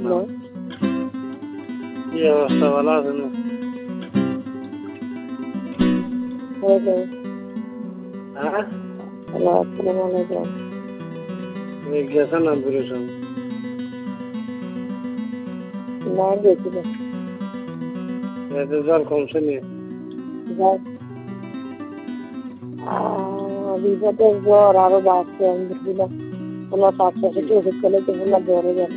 Hello. কি অবস্থা, ভালো আছেন? হ্যালো। হ্যাঁ, হ্যালো, আসসালামু আলাইকুম। তুমি গেছেন না বলেছেন? না গেছি না। এতে জ্বর কমছে নি? যাই রিপোর্টের জ্বর আরো বাড়ছে। আমি বুঝি না কোনো শ্বাসকষ্ট ওষুধ খেলে তো বললাম জ্বরে যাবে।